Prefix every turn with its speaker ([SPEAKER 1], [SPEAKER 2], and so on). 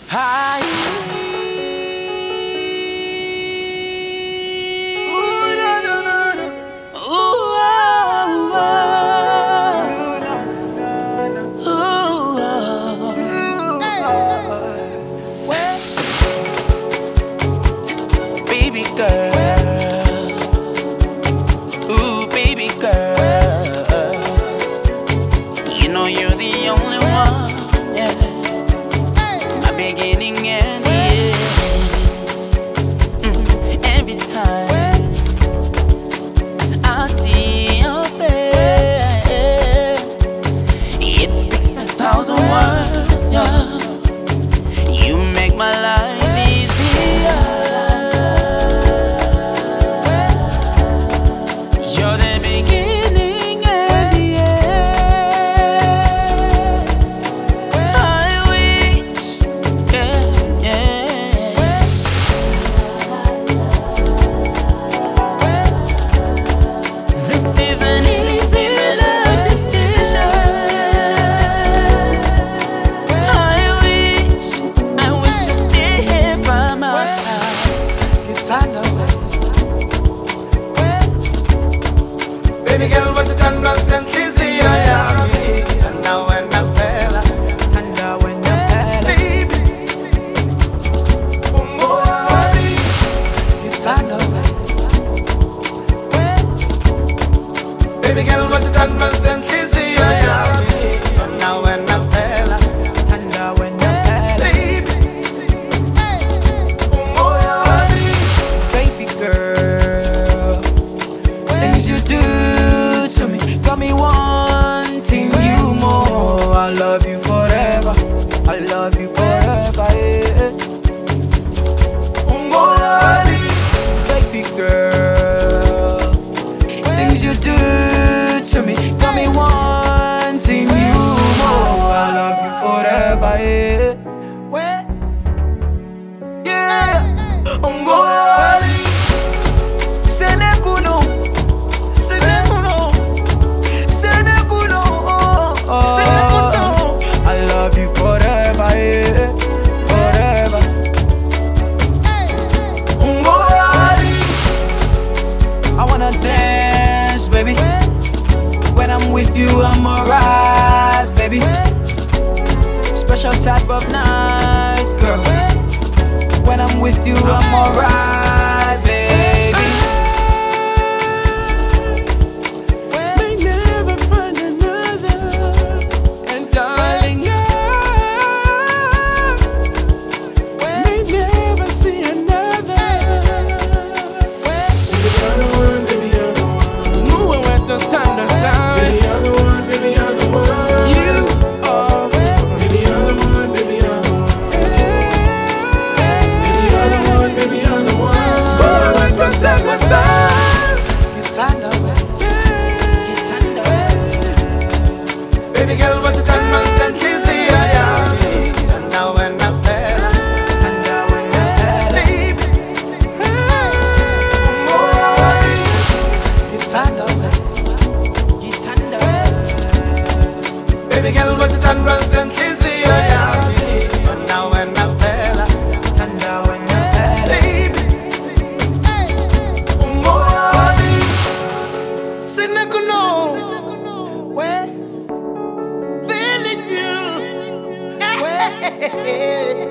[SPEAKER 1] Hi. Ooh, na, na, na, na. Ooh, oh, oh. Ooh, oh. Baby girl. Ooh, baby girl. You know you're the only one, yeah. My beginning and the end. Every time I see your face, it speaks 1,000 words, yeah. You make my life easier. You're the beginning and the end. I wish, yeah, yeah. This is an easy love decision. I wish you stay here by my side.
[SPEAKER 2] Baby girl, what's it under sentisi? Tanda wena pela,
[SPEAKER 1] Tanda wena pela.
[SPEAKER 2] baby. Umboari, tanda wena. Baby girl, what's it under sentisi? Tanda wena pela,
[SPEAKER 1] Tanda wena pela.
[SPEAKER 2] baby. Umboari,
[SPEAKER 1] Baby girl, things you do to me got me wanting you more. I love you forever. I love you forever, yeah.
[SPEAKER 2] umboari,
[SPEAKER 1] Baby girl, things you do to me got me wanting you more. I love you forever, yeah. Yeah.
[SPEAKER 2] umboari,
[SPEAKER 1] Senekuno, Senekuno, Senekuno,
[SPEAKER 2] Senekuno.
[SPEAKER 1] I love you forever, yeah, forever.
[SPEAKER 2] umboari.
[SPEAKER 1] I wanna dance, baby. When I'm with you, I'm alright, baby. Special type of night, girl. When I'm with you, I'm alright, baby. May never find another, and darling, I may never see another. Moving with the standard side. You are
[SPEAKER 2] Baby girl, what's it under sentisi? Tanda wena pela, baby. Umboari, tanda wena. Baby girl, what's it under sentisi? Tanda wena pela, baby. Umboari, sinekuno, feeling you.